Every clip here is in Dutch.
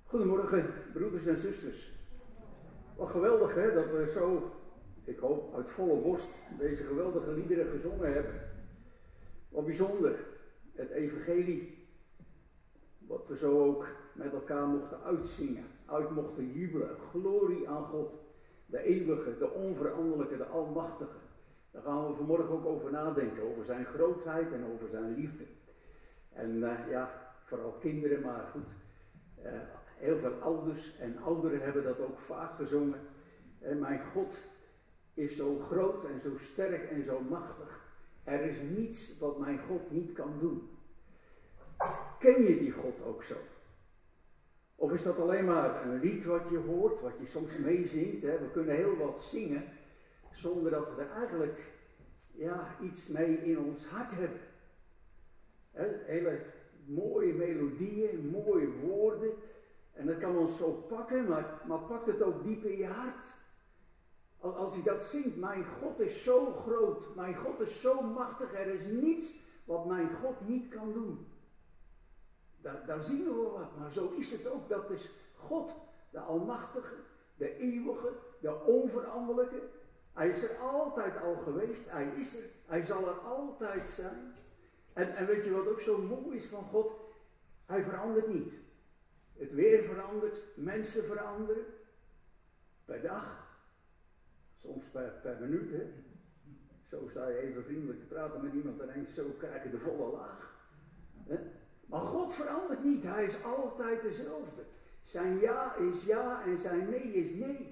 Goedemorgen, broeders en zusters. Wat geweldig hè, dat we zo, ik hoop uit volle borst, deze geweldige liederen gezongen hebben. Wat bijzonder, het evangelie, wat we zo ook met elkaar mochten uitzingen, uit mochten jubelen. Glorie aan God, de eeuwige, de onveranderlijke, de almachtige. Daar gaan we vanmorgen ook over nadenken, over zijn grootheid en over zijn liefde. En ja, vooral kinderen, maar goed, heel veel ouders en ouderen hebben dat ook vaak gezongen. En mijn God is zo groot en zo sterk en zo machtig. Er is niets wat mijn God niet kan doen. Ken je die God ook zo? Of is dat alleen maar een lied wat je hoort, wat je soms meezingt? Hè? We kunnen heel wat zingen, zonder dat we er eigenlijk iets mee in ons hart hebben. Hele mooie melodieën, mooie woorden. En dat kan ons zo pakken, maar pakt het ook diep in je hart. Als je dat zingt, mijn God is zo groot, mijn God is zo machtig, er is niets wat mijn God niet kan doen. Daar zien we wel wat, maar zo is het ook. Dat is God, de almachtige, de eeuwige, de onveranderlijke. Hij is er altijd al geweest, hij is er, hij zal er altijd zijn. En weet je wat ook zo mooi is van God? Hij verandert niet. Het weer verandert, mensen veranderen. Per dag, soms per minuut. Hè? Zo sta je even vriendelijk te praten met iemand en ineens zo krijg je de volle laag. Hè? Maar God verandert niet, hij is altijd dezelfde. Zijn ja is ja en zijn nee is nee.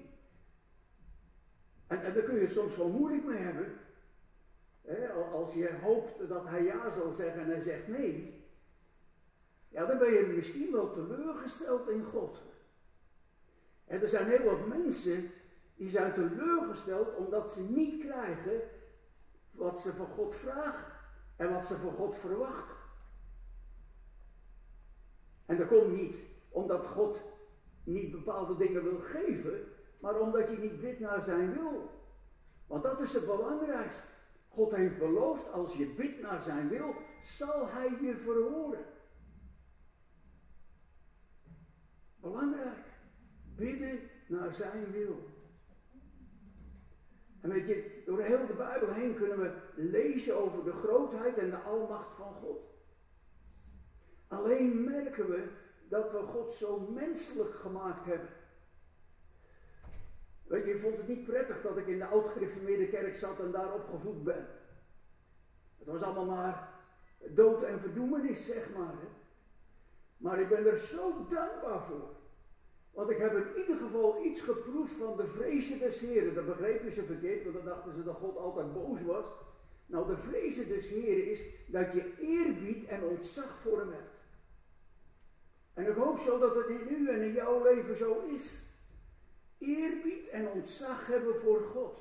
En daar kun je soms wel moeilijk mee hebben. Als je hoopt dat hij ja zal zeggen en hij zegt nee. Ja, dan ben je misschien wel teleurgesteld in God. En er zijn heel wat mensen die zijn teleurgesteld omdat ze niet krijgen wat ze van God vragen en wat ze van God verwachten. En dat komt niet omdat God niet bepaalde dingen wil geven, maar omdat je niet bidt naar zijn wil. Want dat is het belangrijkste. God heeft beloofd, als je bidt naar zijn wil, zal hij je verhoren. Belangrijk. Bidden naar zijn wil. En weet je, door heel de Bijbel heen kunnen we lezen over de grootheid en de almacht van God. Alleen merken we dat we God zo menselijk gemaakt hebben. Weet je, ik vond het niet prettig dat ik in de oud-gereformeerde kerk zat en daar opgevoed ben. Het was allemaal maar dood en verdoemenis, zeg maar. Hè. Maar ik ben er zo dankbaar voor. Want ik heb in ieder geval iets geproefd van de vrezen des Heren. Dat begrepen ze verkeerd, want dan dachten ze dat God altijd boos was. Nou, de vrezen des Heren is dat je eerbied en ontzag voor hem hebt. En ik hoop zo dat het in u en in jouw leven zo is. Eerbied en ontzag hebben voor God.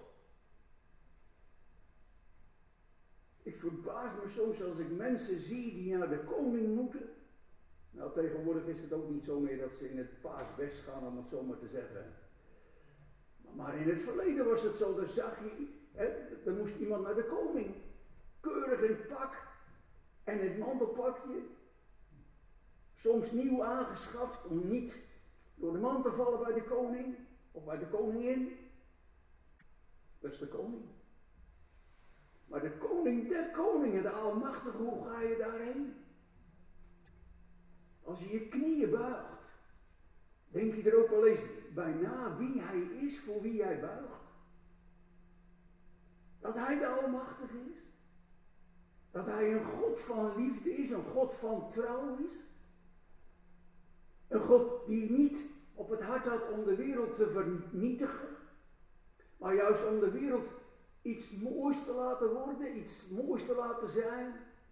Ik verbaas me soms als ik mensen zie die naar de koning moeten. Nou, tegenwoordig is het ook niet zo meer dat ze in het paasbest gaan, om het zo maar te zeggen. Maar in het verleden was het zo, dan zag je, er moest iemand naar de koning. Keurig in het pak en het mantelpakje. Soms nieuw aangeschaft om niet door de man te vallen bij de koning of bij de koningin. Dat is de koning. Maar de koning der koningen, de almachtige, hoe ga je daarheen? Als je je knieën buigt, denk je er ook wel eens bij na wie hij is, voor wie jij buigt? Dat hij de almachtige is? Dat hij een God van liefde is, een God van trouw is? Een God die niet op het hart had om de wereld te vernietigen, maar juist om de wereld iets moois te laten worden, iets moois te laten zijn.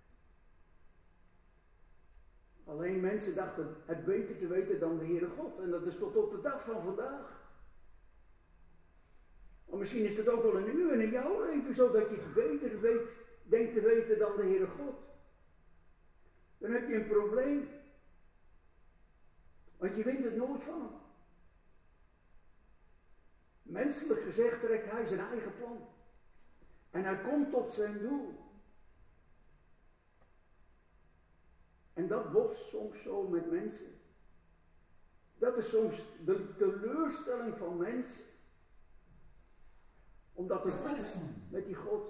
Alleen mensen dachten het beter te weten dan de Heere God. En dat is tot op de dag van vandaag. Maar misschien is het ook wel in u en in jouw leven zo dat je het beter denkt te weten dan de Heere God. Dan heb je een probleem. Want je wint het nooit van hem. Menselijk gezegd trekt hij zijn eigen plan. En hij komt tot zijn doel. En dat botst soms zo met mensen. Dat dat is soms de teleurstelling van mensen. Omdat het goed met die God.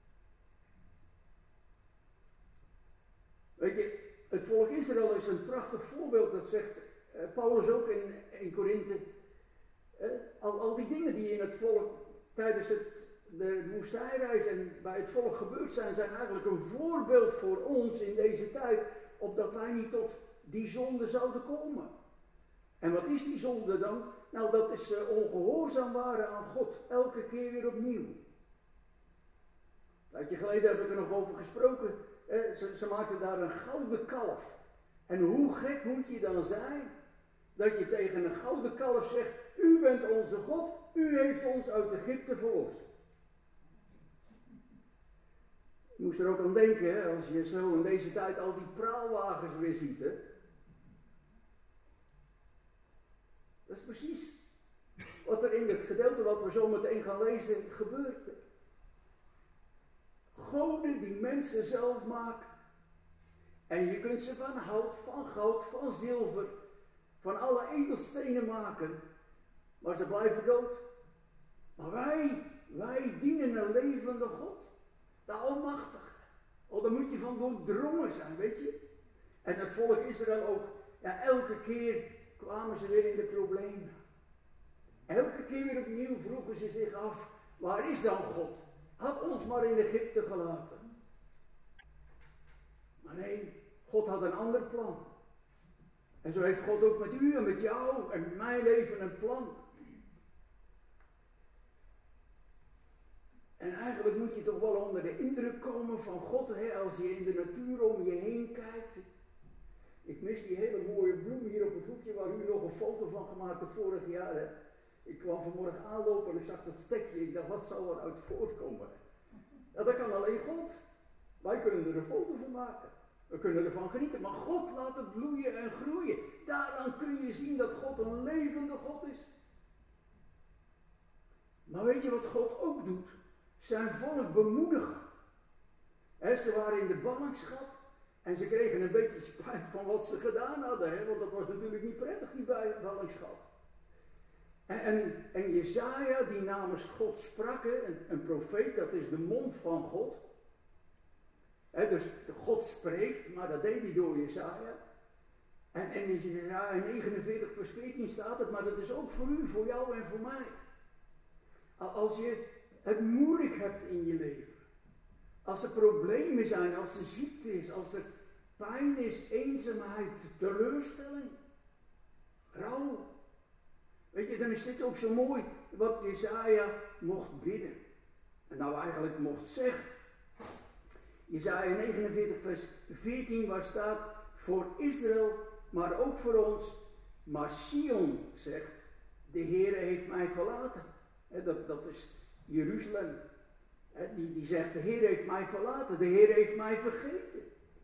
Weet je, het volk Israël is een prachtig voorbeeld. Dat zegt Paulus ook in Korinthe. Al die dingen die in het volk tijdens de woestijnreis en bij het volk gebeurd zijn eigenlijk een voorbeeld voor ons in deze tijd. Opdat wij niet tot die zonde zouden komen. En wat is die zonde dan? Nou, dat is ongehoorzaam waren aan God. Elke keer weer opnieuw. Een tijdje geleden heb ik er nog over gesproken. Ze maakten daar een gouden kalf. En hoe gek moet je dan zijn? Dat je tegen een gouden kalf zegt, u bent onze God, u heeft ons uit Egypte verlost. Je moest er ook aan denken, hè, als je zo in deze tijd al die praalwagens weer ziet. Hè. Dat is precies wat er in het gedeelte wat we zo meteen gaan lezen gebeurt. Goden die mensen zelf maken. En je kunt ze van hout, van goud, van zilver, van alle edelstenen maken. Maar ze blijven dood. Maar wij dienen een levende God. De Almachtige. Oh, daar moet je van doordrongen zijn, weet je. En het volk Israël ook. Ja, elke keer kwamen ze weer in de problemen. Elke keer weer opnieuw vroegen ze zich af, waar is dan God? Had ons maar in Egypte gelaten. Maar nee, God had een ander plan. En zo heeft God ook met u en met jou en met mijn leven een plan. En eigenlijk moet je toch wel onder de indruk komen van God, hè, als je in de natuur om je heen kijkt. Ik mis die hele mooie bloem hier op het hoekje waar u nog een foto van gemaakt hebt vorig jaar. Hè. Ik kwam vanmorgen aanlopen en ik zag dat stekje. Ik dacht, wat zou eruit voortkomen? Ja, dat kan alleen God. Wij kunnen er een foto van maken. We kunnen ervan genieten. Maar God laat het bloeien en groeien. Daaraan kun je zien dat God een levende God is. Maar weet je wat God ook doet? Zijn volk bemoedigen. Ze waren in de ballingschap. En ze kregen een beetje spijt van wat ze gedaan hadden. Hè? Want dat was natuurlijk niet prettig, die ballingschap. En Jesaja, die namens God sprak, een profeet, dat is de mond van God. Dus God spreekt, maar dat deed hij door Jesaja. En in Jesaja 49 vers 14 staat het, maar dat is ook voor u, voor jou en voor mij. Als je het moeilijk hebt in je leven. Als er problemen zijn, als er ziekte is, als er pijn is, eenzaamheid, teleurstelling, rouw. Weet je, dan is dit ook zo mooi wat Jesaja mocht bidden. En nou eigenlijk mocht zeggen. Jesaja 49 vers 14 waar staat voor Israël, maar ook voor ons. Maar Sion zegt, de Heere heeft mij verlaten. Dat is Jeruzalem. Die zegt, de Heer heeft mij verlaten, de Heer heeft mij vergeten.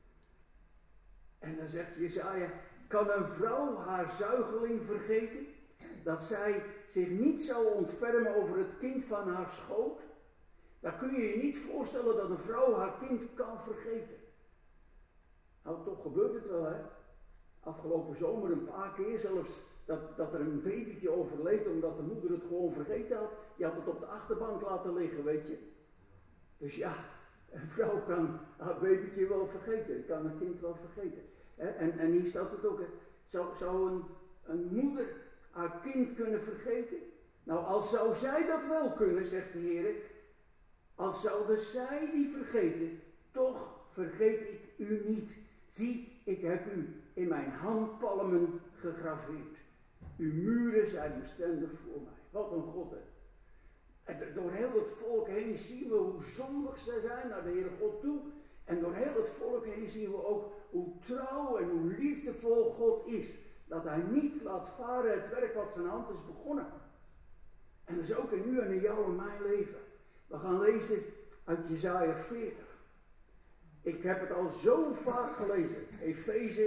En dan zegt Jesaja, kan een vrouw haar zuigeling vergeten? Dat zij zich niet zou ontfermen over het kind van haar schoot? Dan kun je je niet voorstellen dat een vrouw haar kind kan vergeten. Nou, toch gebeurt het wel, hè. Afgelopen zomer een paar keer zelfs dat er een babytje overleed omdat de moeder het gewoon vergeten had. Die had het op de achterbank laten liggen, weet je. Dus ja, een vrouw kan haar babytje wel vergeten, kan een kind wel vergeten. En hier staat het ook, zou een moeder haar kind kunnen vergeten? Nou, als zou zij dat wel kunnen, zegt de Heer, als zouden zij die vergeten, toch vergeet ik u niet. Zie, ik heb u in mijn handpalmen gegraveerd. Uw muren zijn bestendig voor mij. Wat een God, hè. En door heel het volk heen zien we hoe zondig ze zijn naar de Heere God toe. En door heel het volk heen zien we ook hoe trouw en hoe liefdevol God is. Dat hij niet laat varen het werk wat zijn hand is begonnen. En dat is ook in u en in jou en mijn leven. We gaan lezen uit Jesaja 40. Ik heb het al zo vaak gelezen. Efeze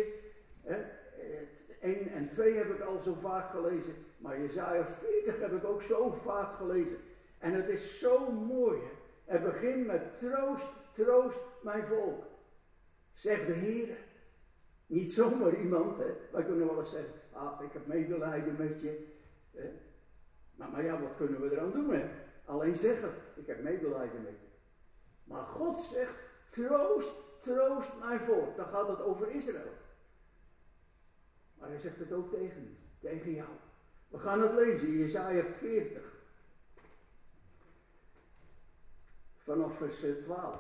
1 en 2 heb ik al zo vaak gelezen. Maar Jesaja 40 heb ik ook zo vaak gelezen. En het is zo mooi. Hè? Het begint met troost, troost mijn volk. Zegt de Heer. Niet zomaar iemand, hè. Wij kunnen wel eens zeggen, ik heb medelijden met je. Maar ja, wat kunnen we eraan doen? Hè? Alleen zeggen, ik heb medelijden met je. Maar God zegt, troost mijn volk. Dan gaat het over Israël. Maar hij zegt het ook tegen jou. We gaan het lezen in Jesaja 40. Vanaf vers 12.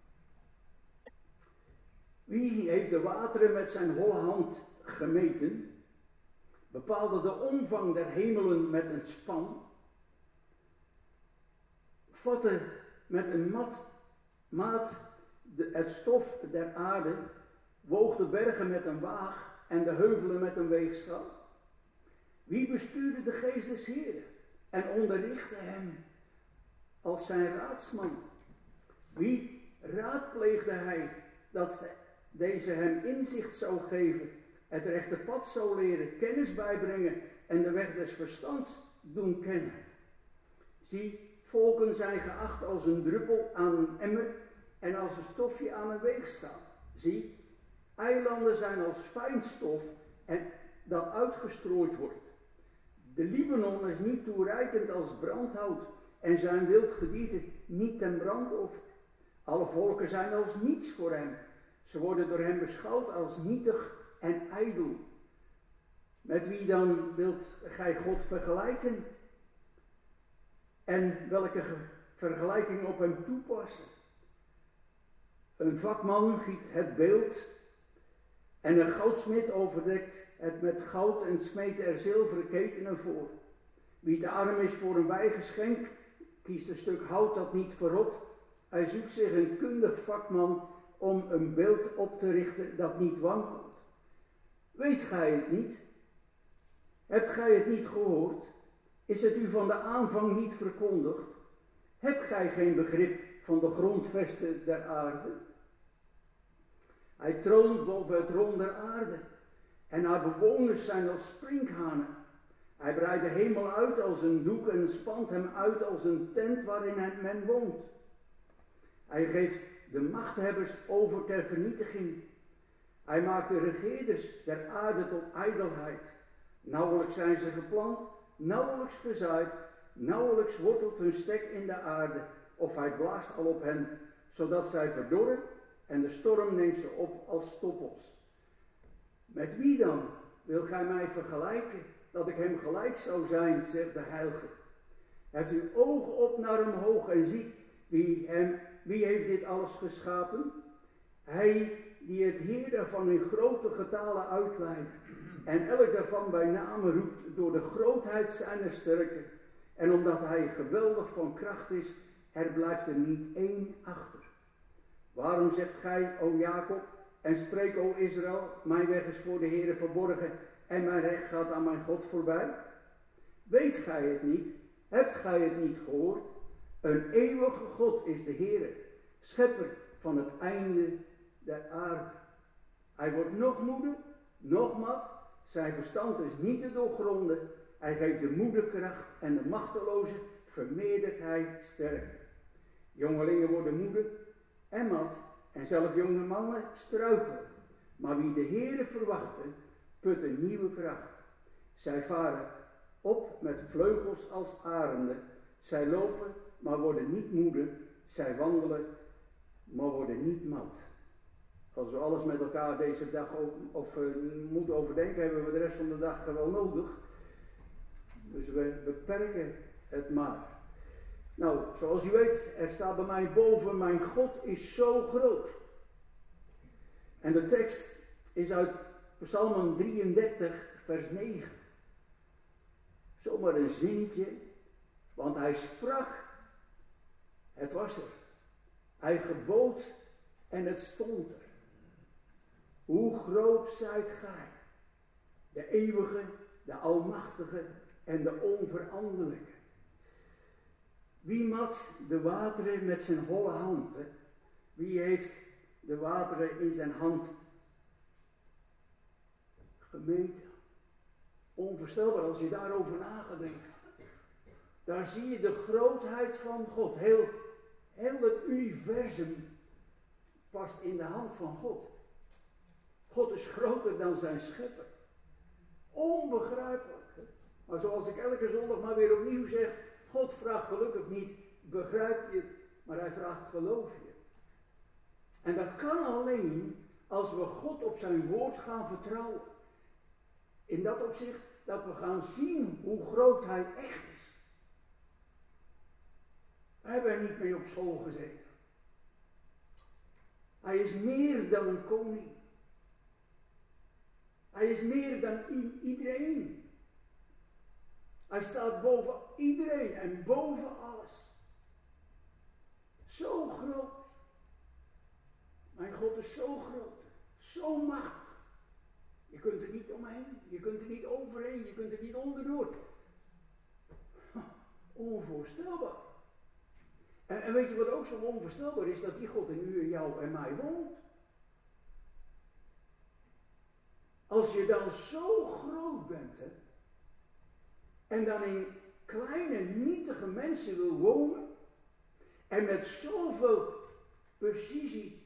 Wie heeft de wateren met zijn holle hand gemeten? Bepaalde de omvang der hemelen met een span? Vatte met een maat het stof der aarde? Woog de bergen met een waag en de heuvelen met een weegschaal? Wie bestuurde de geest des Heeren en onderrichtte hem als zijn raadsman? Wie raadpleegde hij dat deze hem inzicht zou geven, het rechte pad zou leren, kennis bijbrengen en de weg des verstands doen kennen? Zie, volken zijn geacht als een druppel aan een emmer en als een stofje aan een weegschaal. Zie, eilanden zijn als fijnstof en dat uitgestrooid wordt. De Libanon is niet toereikend als brandhout en zijn wild gedierte niet ten brandoffer. Alle volken zijn als niets voor hem. Ze worden door hem beschouwd als nietig en ijdel. Met wie dan wilt gij God vergelijken? En welke vergelijking op hem toepassen? Een vakman giet het beeld en een goudsmid overdekt het met goud en smeet er zilveren ketenen voor. Wie te arm is voor een wijgeschenk, kiest een stuk hout dat niet verrot. Hij zoekt zich een kundig vakman om een beeld op te richten dat niet wankelt. Weet gij het niet? Hebt gij het niet gehoord? Is het u van de aanvang niet verkondigd? Hebt gij geen begrip van de grondvesten der aarde? Hij troont boven het rond der aarde en haar bewoners zijn als sprinkhanen. Hij breidt de hemel uit als een doek en spant hem uit als een tent waarin men woont. Hij geeft de machthebbers over ter vernietiging. Hij maakt de regeerders der aarde tot ijdelheid. Nauwelijks zijn ze geplant, nauwelijks gezaaid, nauwelijks wortelt hun stek in de aarde, of hij blaast al op hen, zodat zij verdorren en de storm neemt ze op als stoppels. Met wie dan wil gij mij vergelijken, dat ik hem gelijk zou zijn, zegt de Heilige. Heft uw ogen op naar omhoog en ziet wie heeft dit alles geschapen? Hij die het Heer daarvan in grote getalen uitleidt en elk daarvan bij name roept door de grootheid zijner sterkte. En omdat hij geweldig van kracht is, er blijft er niet één achter. Waarom zegt gij, o Jacob, en spreek, o Israël, mijn weg is voor de Heere verborgen en mijn recht gaat aan mijn God voorbij? Weet gij het niet? Hebt gij het niet gehoord? Een eeuwige God is de Heere, schepper van het einde der aarde. Hij wordt nog moede, nog mat, zijn verstand is niet te doorgronden. Hij geeft de moede kracht en de machteloze vermeerdert hij sterkte. Jongelingen worden moede en mat en zelfs jonge mannen struikelen. Maar wie de Heere verwachten, putten nieuwe kracht. Zij varen op met vleugels als arenden. Zij lopen, maar worden niet moede. Zij wandelen, maar worden niet mat. Als we alles met elkaar deze dag moeten overdenken, hebben we de rest van de dag wel nodig. Dus we beperken het maar. Nou, zoals u weet, er staat bij mij boven, mijn God is zo groot. En de tekst is uit Psalm 33, vers 9. Zomaar een zinnetje, want hij sprak, het was er. Hij gebood en het stond er. Hoe groot zijt gij? De eeuwige, de almachtige en de onveranderlijke. Wie mat de wateren met zijn holle hand? Hè? Wie heeft de wateren in zijn hand gemeten? Onvoorstelbaar als je daarover na gaat denken. Daar zie je de grootheid van God. Heel het universum past in de hand van God. God is groter dan zijn schepper. onbegrijpelijk. Hè? Maar zoals ik elke zondag maar weer opnieuw zeg, God vraagt gelukkig niet, begrijp je het, maar hij vraagt, geloof je het. En dat kan alleen als we God op zijn woord gaan vertrouwen. In dat opzicht dat we gaan zien hoe groot hij echt is. We hebben er niet mee op school gezeten. Hij is meer dan een koning. Hij is meer dan iedereen. Hij staat boven iedereen en boven alles. Zo groot. Mijn God is zo groot. Zo machtig. Je kunt er niet omheen. Je kunt er niet overheen. Je kunt er niet onderdoor. Onvoorstelbaar. En weet je wat ook zo onvoorstelbaar is? Dat die God in u en jou en mij woont. Als je dan zo groot bent, hè, en dan in kleine, nietige mensen wil wonen, en met zoveel precisie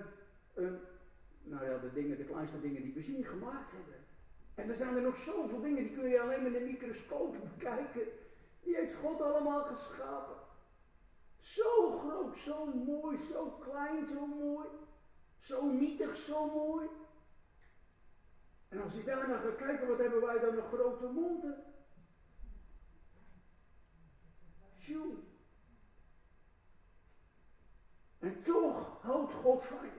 de kleinste dingen die we zien gemaakt hebben. En er zijn er nog zoveel dingen, die kun je alleen met een microscoop bekijken. Die heeft God allemaal geschapen. Zo groot, zo mooi, zo klein, zo mooi. Zo nietig, zo mooi. En als je daarna gaat kijken, wat hebben wij dan nog grote monden? Tjoe. En toch houdt God van je.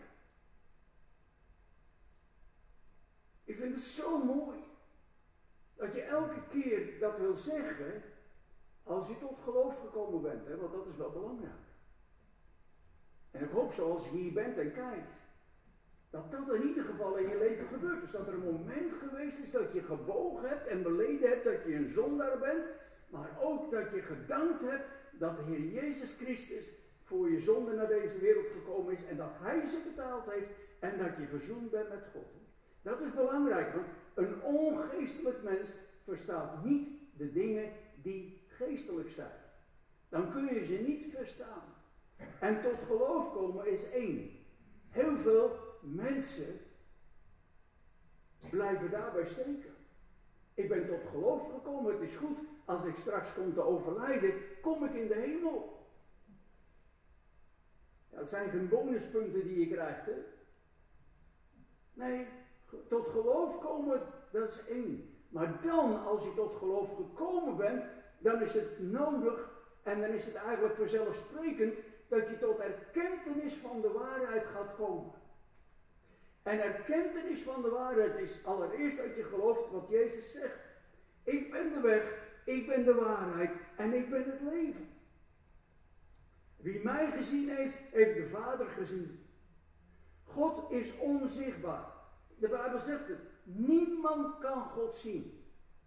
Ik vind het zo mooi. Dat je elke keer dat wil zeggen, als je tot geloof gekomen bent, hè, want dat is wel belangrijk. En ik hoop zoals je hier bent en kijkt, dat dat in ieder geval in je leven gebeurt. Dus dat er een moment geweest is dat je gebogen hebt en beleden hebt dat je een zondaar bent, maar ook dat je gedankt hebt dat de Heer Jezus Christus voor je zonde naar deze wereld gekomen is en dat Hij ze betaald heeft en dat je verzoend bent met God. Dat is belangrijk, want een ongeestelijk mens verstaat niet de dingen die geestelijk zijn. Dan kun je ze niet verstaan. En tot geloof komen is één. Heel veel mensen blijven daarbij steken. Ik ben tot geloof gekomen, het is goed. Als ik straks kom te overlijden, kom ik in de hemel. Ja, dat zijn geen bonuspunten die je krijgt, hè? Nee, tot geloof komen, dat is één. Maar dan, als je tot geloof gekomen bent, dan is het nodig en dan is het eigenlijk vanzelfsprekend dat je tot erkentenis van de waarheid gaat komen. En erkentenis van de waarheid is allereerst dat je gelooft wat Jezus zegt. Ik ben de weg, ik ben de waarheid en ik ben het leven. Wie mij gezien heeft, heeft de Vader gezien. God is onzichtbaar. De Bijbel zegt het. Niemand kan God zien.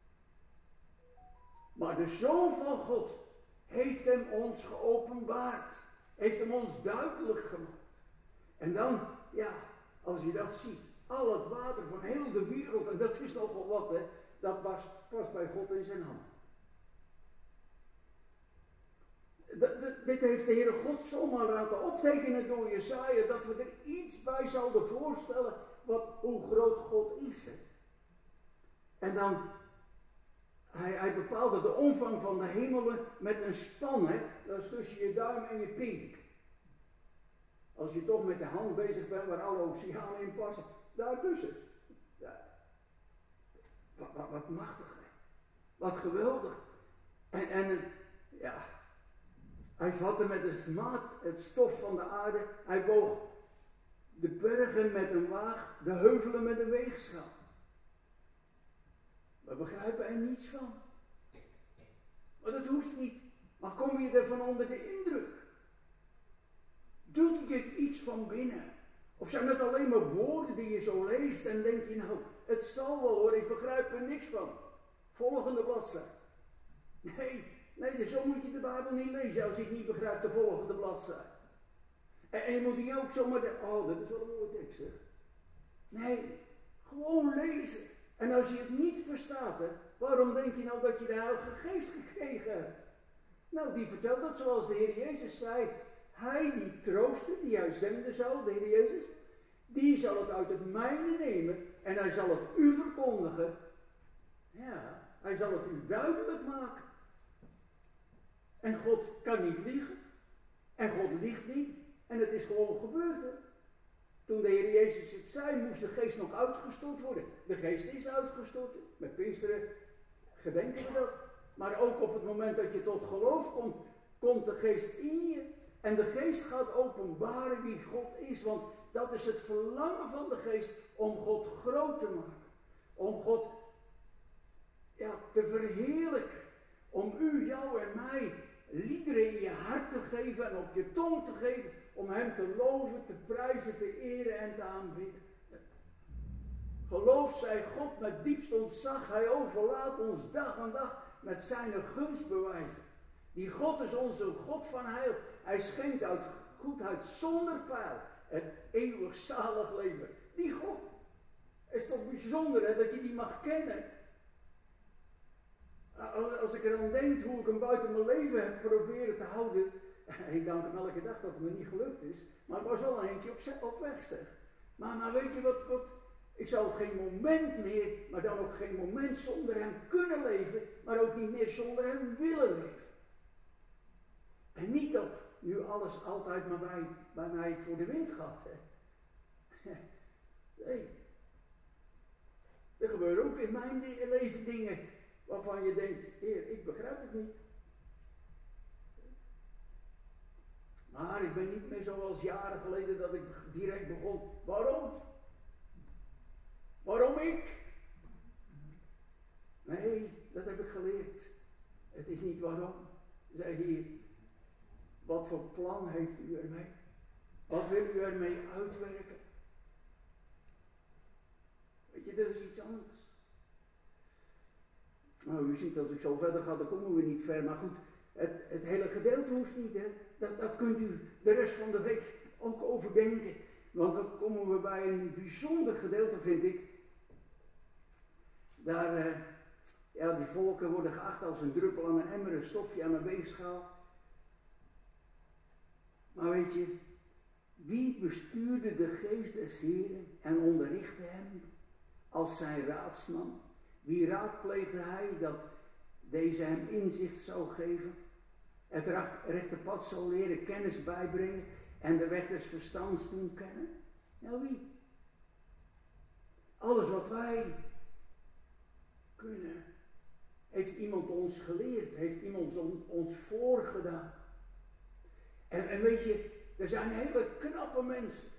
Maar de Zoon van God heeft hem ons geopenbaard. Heeft hem ons duidelijk gemaakt. En dan, ja, als je dat ziet. Al het water van heel de wereld, en dat is nogal wat, hè. Dat past bij God in zijn hand. Dit heeft de Heere God zomaar laten optekenen door Jesaja, dat we er iets bij zouden voorstellen hoe groot God is. Hè. En dan, hij bepaalde de omvang van de hemelen met een span, hè. Dat is tussen je duim en je pink. Als je toch met de hand bezig bent waar alle oceanen in passen, daartussen. Ja. Wat machtig, hè. Wat geweldig. En ja, hij vatte met een smaad het stof van de aarde. Hij boog de bergen met een waag, de heuvelen met een weegschaal. We begrijpen er niets van. Maar dat hoeft niet. Maar kom je ervan onder de indruk? Doet je iets van binnen? Of zijn het alleen maar woorden die je zo leest en denk je nou, het zal wel hoor, ik begrijp er niks van. Volgende bladzijde. Nee, zo moet je de Bijbel niet lezen als je het niet begrijpt, de volgende bladzijde. En je moet die ook zomaar denken, oh dat is wel een mooie tekst zeg. Nee, gewoon lezen. En als je het niet verstaat, hè, waarom denk je nou dat je de Heilige Geest gekregen hebt? Nou, die vertelt dat zoals de Heer Jezus zei. Hij die trooster, die hij zenden zou, de Heer Jezus, die zal het uit het mijne nemen en hij zal het u verkondigen. Ja, hij zal het u duidelijk maken. En God kan niet liegen. En God liegt niet. En het is gewoon gebeurd. Hè? Toen de Heer Jezus het zei, moest de geest nog uitgestort worden. De geest is uitgestort. Met Pinksteren gedenken we dat. Maar ook op het moment dat je tot geloof komt, komt de geest in je. En de geest gaat openbaren wie God is. Want dat is het verlangen van de geest om God groot te maken. Om God te verheerlijken. Om u, jou en mij liederen in je hart te geven en op je tong te geven. Om hem te loven, te prijzen, te eren en te aanbidden. Geloof zij God met diepst ontzag. Hij overlaat ons dag aan dag met zijn gunstbewijzen. Die God is onze God van heil. Hij schenkt uit goedheid zonder pijl het eeuwig zalig leven. Die God. Het is toch bijzonder hè, dat je die mag kennen. Als ik er aan denk hoe ik hem buiten mijn leven heb proberen te houden. Ik dank hem elke dag dat het me niet gelukt is. Maar het was wel een eentje op weg zeg. Maar weet je wat? Ik zou geen moment meer, maar dan ook geen moment zonder hem kunnen leven. Maar ook niet meer zonder hem willen leven. En niet dat nu alles altijd maar bij mij voor de wind gaat. Hè. Nee. Er gebeuren ook in mijn leven dingen waarvan je denkt, Heer, ik begrijp het niet. Maar ik ben niet meer zoals jaren geleden dat ik direct begon. Waarom? Waarom ik? Nee, dat heb ik geleerd. Het is niet waarom. Zeg hier, wat voor plan heeft u ermee? Wat wil u ermee uitwerken? Weet je, dat is iets anders. Nou, u ziet, als ik zo verder ga, dan komen we niet ver. Maar goed, het hele gedeelte hoeft niet, hè. Dat kunt u de rest van de week ook overdenken. Want dan komen we bij een bijzonder gedeelte, vind ik. Daar, die volken worden geacht als een druppel aan een emmer, een stofje aan een weegschaal. Maar weet je, wie bestuurde de geest des Heren en onderrichtte hem als zijn raadsman? Wie raadpleegde hij dat deze hem inzicht zou geven? Het rechte pad zou leren, kennis bijbrengen en de weg des verstands doen kennen? Nou wie? Alles wat wij kunnen, heeft iemand ons geleerd, heeft iemand ons voorgedaan. En weet je, er zijn hele knappe mensen.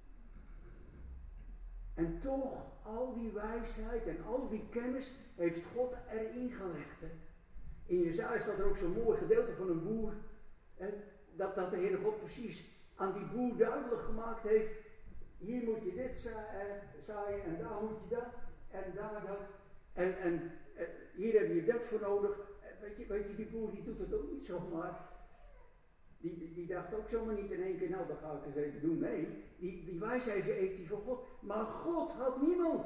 En toch, al die wijsheid en al die kennis heeft God erin gelegd. Hè? In Jesaja staat er ook zo'n mooi gedeelte van een boer. Hè? Dat de Heere God precies aan die boer duidelijk gemaakt heeft. Hier moet je dit zaaien en daar moet je dat en daar dat. En hier heb je dat voor nodig. Weet je, die boer die doet het ook niet zomaar. Die dacht ook zomaar niet in één keer, nou dat ga ik eens even doen. Nee, die wijsheid heeft hij van God. Maar God had niemand.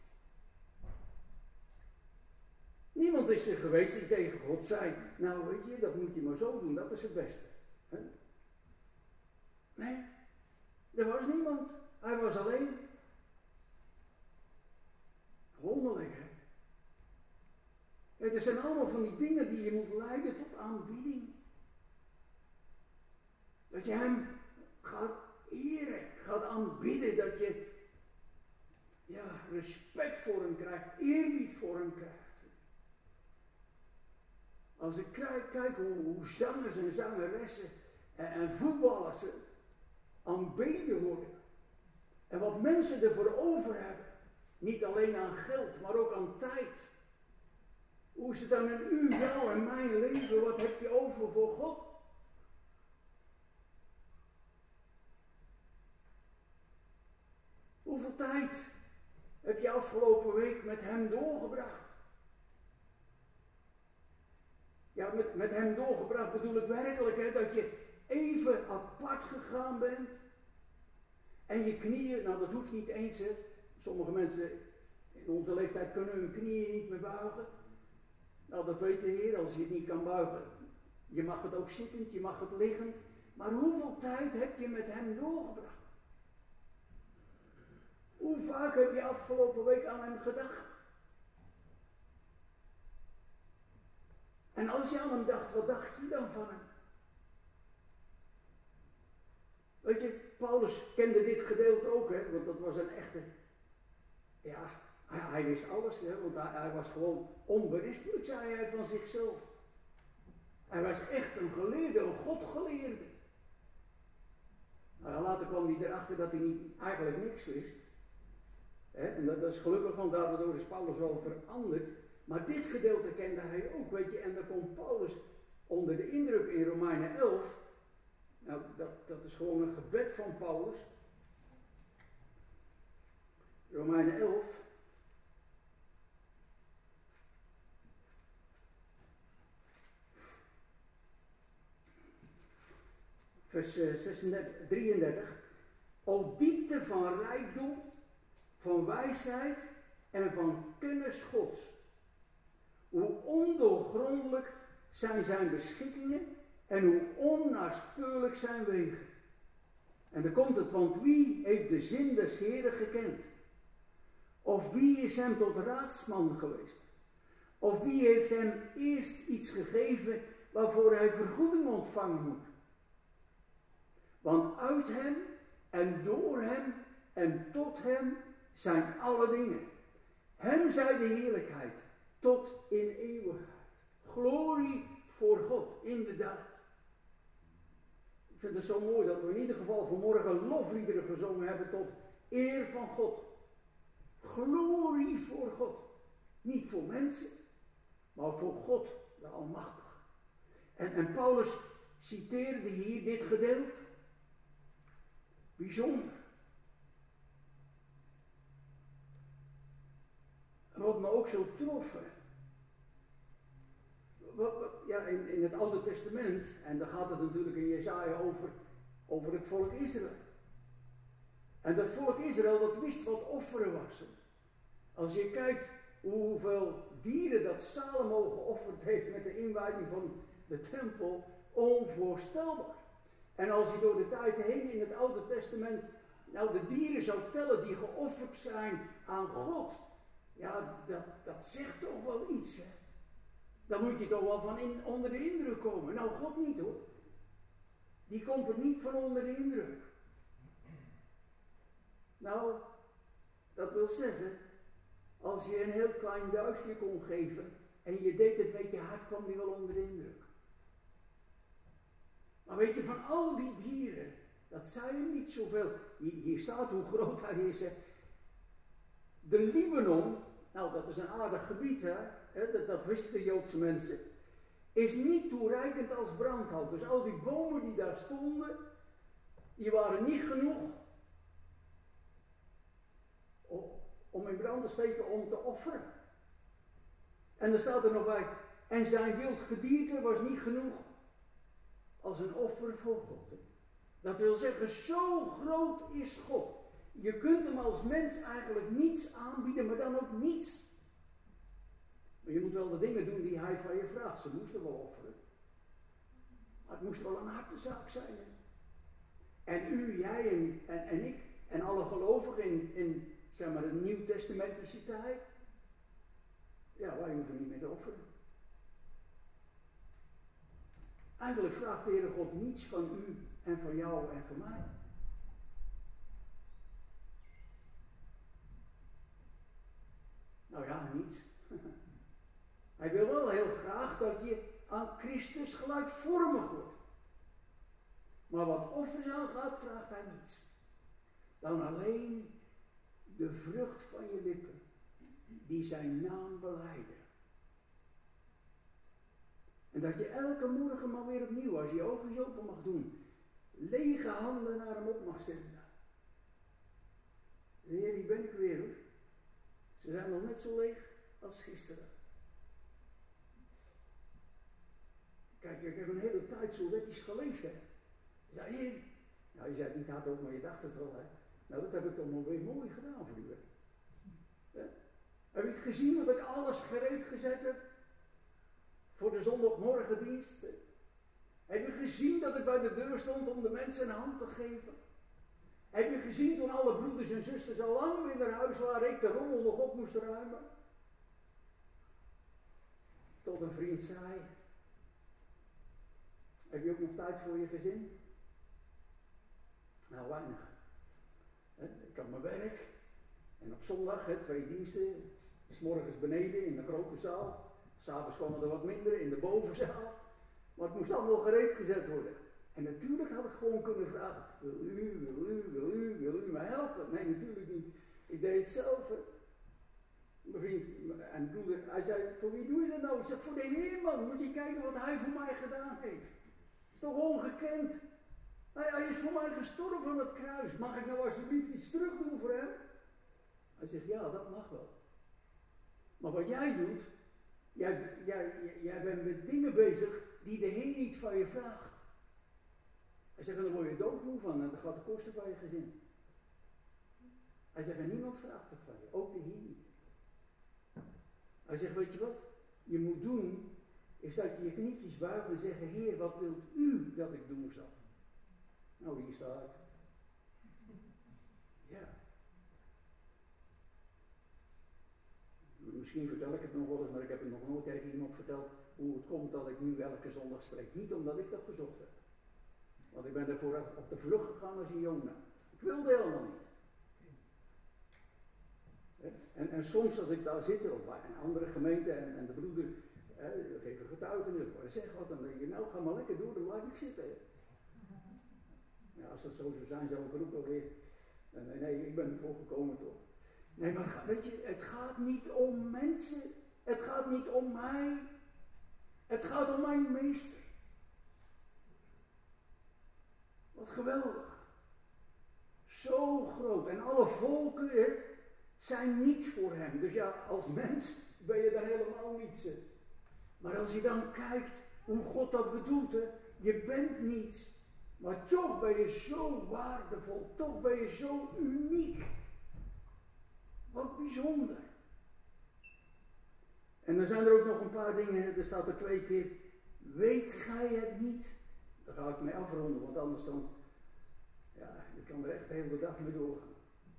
Niemand is er geweest die tegen God zei, nou weet je, dat moet je maar zo doen, dat is het beste. He? Nee, er was niemand. Hij was alleen. Wonderlijk, hè? Kijk, er zijn allemaal van die dingen die je moet leiden tot aanbidding. Dat je hem gaat eren, gaat aanbidden, dat je respect voor hem krijgt, eerbied voor hem krijgt. Als ik kijk hoe zangers en zangeressen en voetballers aanbeden worden. En wat mensen ervoor over hebben. Niet alleen aan geld, maar ook aan tijd. Hoe is het dan in u, jou en mijn leven? Wat heb je over voor God? Hoeveel tijd heb je afgelopen week met hem doorgebracht? Ja, met hem doorgebracht bedoel ik werkelijk, hè, dat je even apart gegaan bent. En je knieën, nou dat hoeft niet eens, hè. Sommige mensen in onze leeftijd kunnen hun knieën niet meer buigen. Nou, dat weet de Heer, als je het niet kan buigen. Je mag het ook zittend, je mag het liggend. Maar hoeveel tijd heb je met hem doorgebracht? Hoe vaak heb je afgelopen week aan hem gedacht? En als je aan hem dacht, wat dacht je dan van hem? Weet je, Paulus kende dit gedeelte ook, hè, want dat was een echte, ja, hij wist alles, hè, want hij was gewoon onberispelijk, zei hij van zichzelf. Hij was echt een geleerde, een godgeleerde. Nou, later kwam hij erachter dat hij eigenlijk niks wist. En dat is gelukkig, want daardoor is Paulus wel veranderd. Maar dit gedeelte kende hij ook, weet je. En dan komt Paulus onder de indruk in Romeinen 11. Nou, dat is gewoon een gebed van Paulus. Romeinen 11. Vers 33. O diepte van rijkdom, van wijsheid en van kennis Gods. Hoe ondoorgrondelijk zijn zijn beschikkingen en hoe onnaspeurlijk zijn wegen. En dan komt het, want wie heeft de zin des Heeren gekend? Of wie is hem tot raadsman geweest? Of wie heeft hem eerst iets gegeven waarvoor hij vergoeding ontvangen moet? Want uit hem en door hem en tot hem zijn alle dingen. Hem zij de heerlijkheid tot in eeuwigheid. Glorie voor God, inderdaad. Ik vind het zo mooi dat we in ieder geval vanmorgen lofliederen gezongen hebben tot eer van God. Glorie voor God. Niet voor mensen, maar voor God, de Almachtige. En Paulus citeerde hier dit gedeelte. Bijzonder. En wat me ook zo trof, ja, in het Oude Testament, en dan gaat het natuurlijk in Jesaja over het volk Israël. En dat volk Israël, dat wist wat offeren was. Als je kijkt hoeveel dieren dat Salomo geofferd heeft met de inwijding van de tempel, onvoorstelbaar. En als je door de tijd heen in het Oude Testament nou de dieren zou tellen die geofferd zijn aan God, ja, dat zegt toch wel iets, hè. Dan moet je toch wel van onder de indruk komen. Nou, God niet hoor. Die komt er niet van onder de indruk. Nou, dat wil zeggen, als je een heel klein duifje kon geven en je deed het met je hart, kwam die wel onder de indruk. Maar weet je, van al die dieren, dat zijn niet zoveel. Hier staat hoe groot hij is. Hè. De Libanon, nou dat is een aardig gebied, hè? Dat wisten de Joodse mensen, is niet toereikend als brandhout. Dus al die bomen die daar stonden, die waren niet genoeg om in brand te steken om te offeren. En er staat er nog bij, en zijn wild gedierte was niet genoeg als een offer voor God. Dat wil zeggen, zo groot is God. Je kunt hem als mens eigenlijk niets aanbieden, maar dan ook niets. Maar je moet wel de dingen doen die hij van je vraagt. Ze moesten wel offeren. Maar het moest wel een hartezaak zijn. Hè? En u, jij en ik en alle gelovigen in zeg maar de nieuwtestamentische tijd. Ja, wij hoeven niet meer te offeren. Eigenlijk vraagt de Heere God niets van u en van jou en van mij. Nou ja, niets. Hij wil wel heel graag dat je aan Christus gelijkvormig wordt. Maar wat offers aangaat, vraagt hij niets. Dan alleen de vrucht van je lippen, die zijn naam belijden. En dat je elke morgen maar weer opnieuw, als je je ogen open mag doen, lege handen naar hem op mag zetten. Heer, hier ben ik weer hoor. Ze zijn nog net zo leeg als gisteren. Kijk, ik heb een hele tijd zo netjes geleefd. Hè. Ik zei, Heer, nou je zei het niet hardop, maar je dacht het wel. Hè. Nou, dat heb ik toch nog weer mooi gedaan voor u. Hè. Heb je het gezien dat ik alles gereed gezet heb? Voor de zondagmorgendienst. Heb je gezien dat ik bij de deur stond om de mensen een hand te geven? Heb je gezien toen alle broeders en zusters al lang weer naar huis waren, ik de rommel nog op moest ruimen? Tot een vriend zei, Heb je ook nog tijd voor je gezin? Nou, weinig. Ik had mijn werk. En op zondag, 2 diensten. 's morgens beneden in de grote zaal. 's avonds kwam er wat minder in de bovenzaal. Maar het moest allemaal gereed gezet worden. En natuurlijk had ik gewoon kunnen vragen. Wil u me helpen? Nee, natuurlijk niet. Ik deed het zelf. Mijn vriend en broeder, hij zei, voor wie doe je dat nou? Ik zeg, voor de Heer, man. Moet je kijken wat hij voor mij gedaan heeft. Dat is toch ongekend? Hij is voor mij gestorven aan het kruis. Mag ik nou alsjeblieft iets terug doen voor hem? Hij zegt, ja, dat mag wel. Maar wat jij doet, jij bent met dingen bezig die de Heer niet van je vraagt. Hij zegt, dan word je doodmoe van en dat gaat de kosten van je gezin. Hij zegt, en niemand vraagt het van je, ook de Heer niet. Hij zegt, weet je wat je moet doen, is dat je je knietjes buigt en zegt, Heer, wat wilt u dat ik doen zal? Nou, hier sta ik. Ja. Misschien vertel ik het nog wel eens, maar ik heb het nog nooit tegen iemand verteld hoe het komt dat ik nu elke zondag spreek. Niet omdat ik dat gezocht heb. Want ik ben ervoor op de vlucht gegaan als een Jona. Ik wilde helemaal niet. En soms als ik daar zit, of bij een andere gemeente en de broeder geven getuigenis, of zeg wat, dan denk je, nou ga maar lekker door, dan blijf ik zitten. Ja, als dat zo zou zijn, zou ik er ook wel weer. Nee, ik ben ervoor gekomen toch. Nee, maar weet je, het gaat niet om mensen. Het gaat niet om mij. Het gaat om mijn meester. Wat geweldig. Zo groot. En alle volken zijn niets voor hem. Dus ja, als mens ben je dan helemaal niets. Maar als je dan kijkt hoe God dat bedoelt, je bent niets. Maar toch ben je zo waardevol. Toch ben je zo uniek. Wat bijzonder. En dan zijn er ook nog een paar dingen. Er staat er 2 keer. Weet gij het niet? Daar ga ik mee afronden. Want anders dan. Ja, je kan er echt de hele dag mee doorgaan.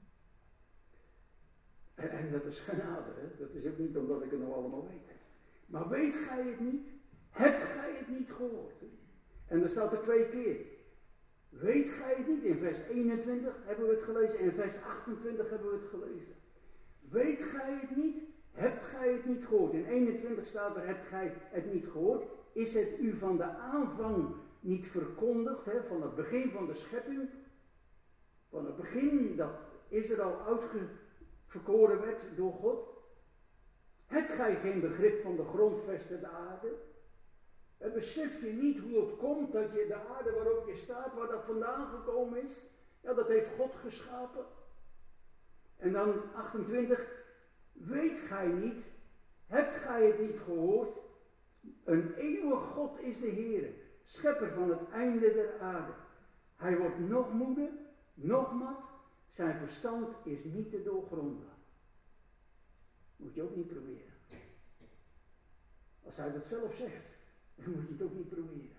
En dat is genade. Hè? Dat is ook niet omdat ik het nou allemaal weet. Maar weet gij het niet? Hebt gij het niet gehoord? En er staat er 2 keer. Weet gij het niet? In vers 21 hebben we het gelezen. En in vers 28 hebben we het gelezen. Weet gij het niet? Hebt gij het niet gehoord? In 21 staat er, hebt gij het niet gehoord? Is het u van de aanvang niet verkondigd? Hè? Van het begin van de schepping? Van het begin dat Israël uitverkoren werd door God? Hebt gij geen begrip van de grondvesten der aarde? En besef je niet hoe het komt dat je de aarde waarop je staat, waar dat vandaan gekomen is? Ja, dat heeft God geschapen. En dan 28. Weet gij niet, hebt gij het niet gehoord? Een eeuwig God is de Heer, schepper van het einde der aarde. Hij wordt nog moede, nog mat, zijn verstand is niet te doorgronden. Moet je ook niet proberen. Als hij dat zelf zegt, dan moet je het ook niet proberen.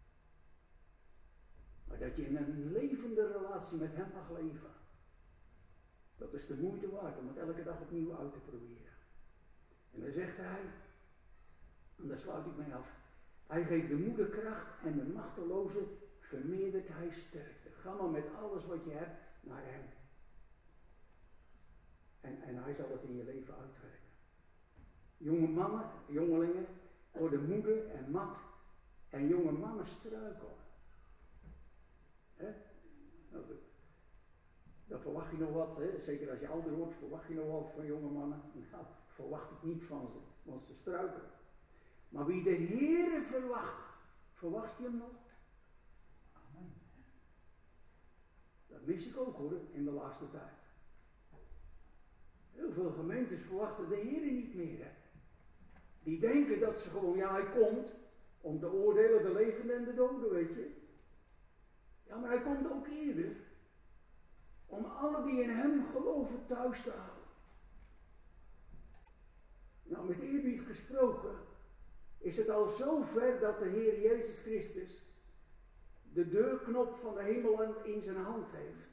Maar dat je in een levende relatie met hem mag leven. Dat is de moeite waard om het elke dag opnieuw uit te proberen. En dan zegt hij, en daar sluit ik mee af. Hij geeft de moede kracht en de machteloze vermeerdert hij sterkte. Ga maar met alles wat je hebt naar hem. En hij zal het in je leven uitwerken. Jonge mannen, jongelingen worden moede en mat. En jonge mannen struikelen. Nou, dan verwacht je nog wat, hè? Zeker als je ouder wordt, verwacht je nog wat van jonge mannen. Nou, verwacht het niet van ze, want ze struikelen. Maar wie de Heere verwacht je hem nog? Amen. Dat mis ik ook hoor, in de laatste tijd. Heel veel gemeentes verwachten de Heere niet meer. Hè? Die denken dat ze gewoon, ja hij komt om te oordelen de levenden en de doden, weet je. Ja, maar hij komt ook eerder. Om alle die in hem geloven thuis te houden. Nou, met eerbied gesproken is het al zo ver dat de Heer Jezus Christus de deurknop van de hemel in zijn hand heeft.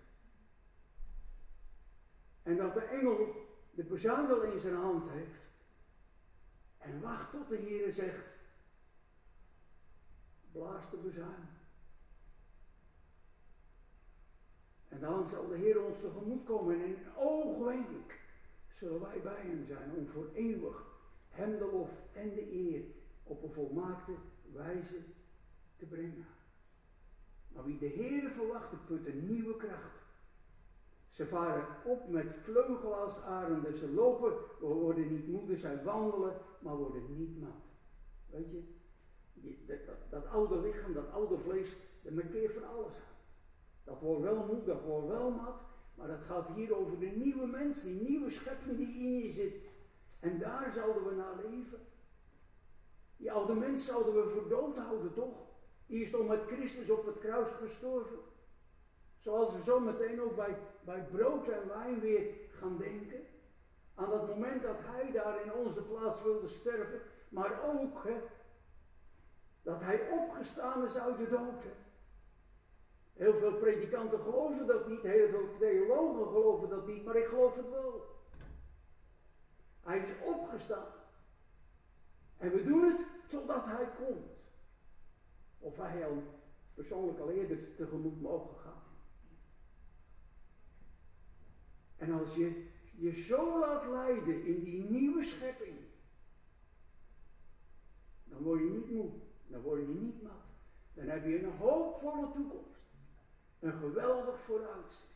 En dat de engel de bezuinel in zijn hand heeft. En wacht tot de Heer zegt, blaast de bezuin. En dan zal de Heer ons tegemoet komen en in een oogwenk zullen wij bij hem zijn om voor eeuwig hem de lof en de eer op een volmaakte wijze te brengen. Maar wie de Heere verwacht, put een nieuwe kracht. Ze varen op met vleugel als arenden. Ze lopen, we worden niet moe, zij wandelen, maar worden niet mat. Weet je, dat oude lichaam, dat oude vlees, dat markeert van alles aan. Dat wordt wel moe, dat wordt wel mat, maar dat gaat hier over de nieuwe mens, die nieuwe schepping die in je zit. En daar zouden we naar leven. Die oude mens zouden we voor dood houden, toch? Die is toch met Christus op het kruis gestorven. Zoals we zo meteen ook bij brood en wijn weer gaan denken. Aan dat moment dat hij daar in onze plaats wilde sterven. Maar ook dat hij opgestaan is uit de dood. Heel veel predikanten geloven dat niet. Heel veel theologen geloven dat niet. Maar ik geloof het wel. Hij is opgestaan. En we doen het totdat hij komt. Of wij al persoonlijk al eerder tegemoet mogen gaan. En als je je zo laat leiden in die nieuwe schepping, dan word je niet moe, dan word je niet mat. Dan heb je een hoopvolle toekomst. Een geweldig vooruitzicht.